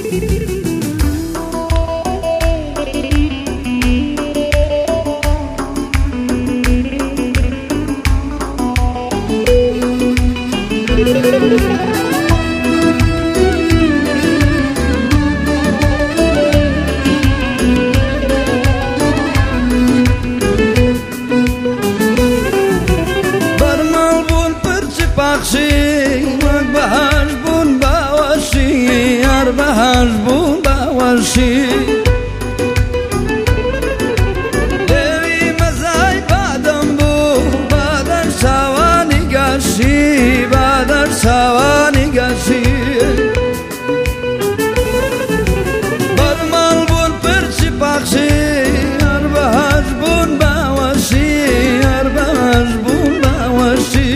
وەک بەهاش بوون باوەشی هەر بەهاش بوون باوەشی لێوی مەزای بادەم بوو بادەر چاوانی گەشی بادەر چاوانی گەشی بەرماڵ بوون پرچی پاخشی هەر بەهاش بوون باوەشی هەر بەهاش بوون باوەشی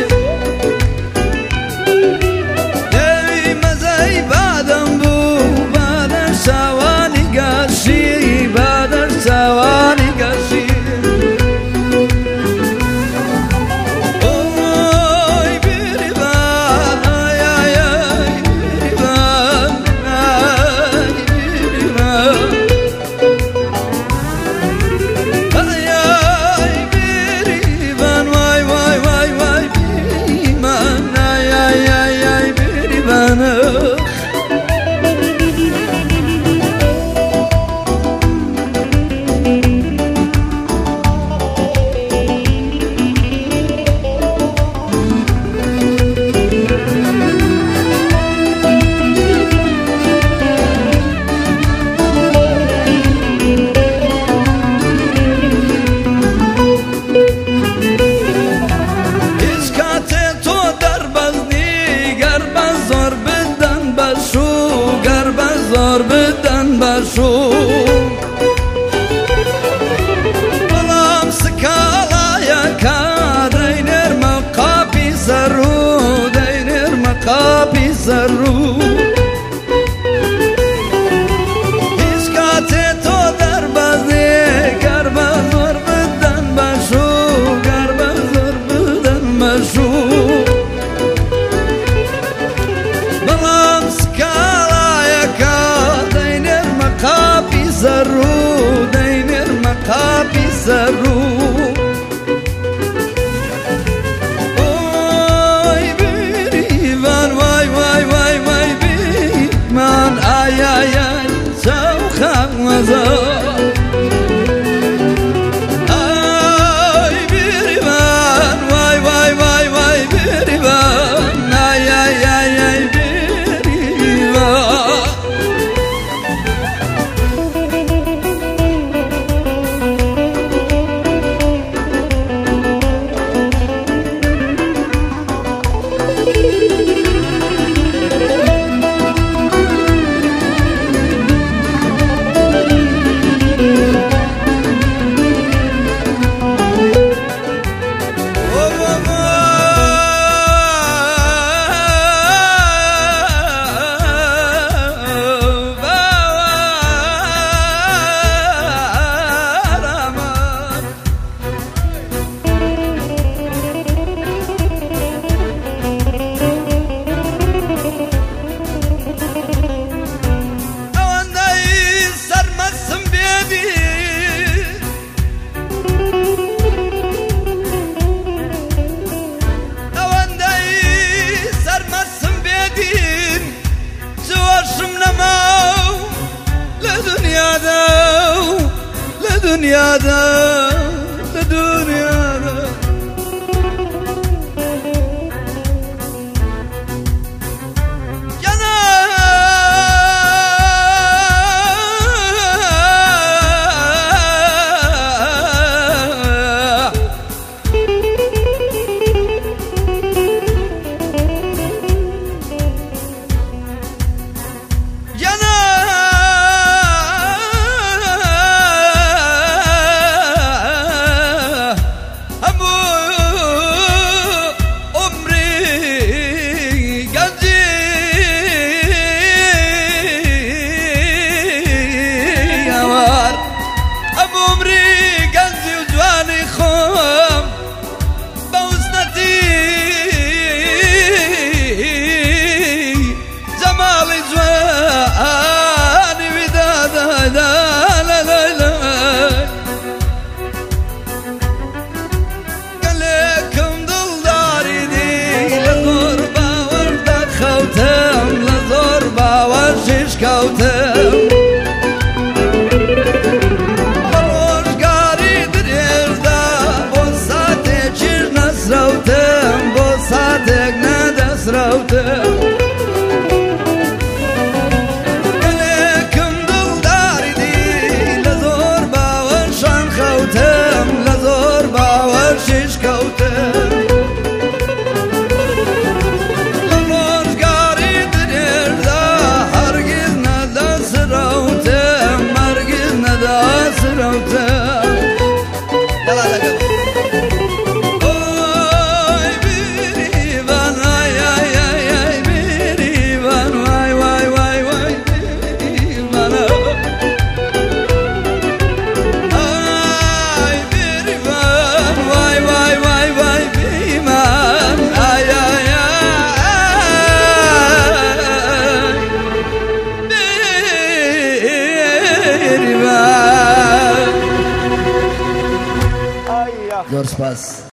بەڵام سکاڵایەکە دەینێرمە قاپی زەڕوو دەینێرمە قاپی زەڕوو هیچ کاتێ تۆ دەربەزێ گەر بە زۆر بدەن بەشوو گەر بە زۆر بدەن بەشوو بەڵام سکاڵایەکە دەینێرمە قاپی زەڕوو دەینێرمە قاپی زەڕوو ئۆی بریڤان وای وای وای وای بریڤان ئای ئای ئای چاو خەمەزە ئای بریڤان وای وای وای وای بریڤان ئای ئای ئای ئای بریڤان لدنيادا لدنيادا بسیار سپاس.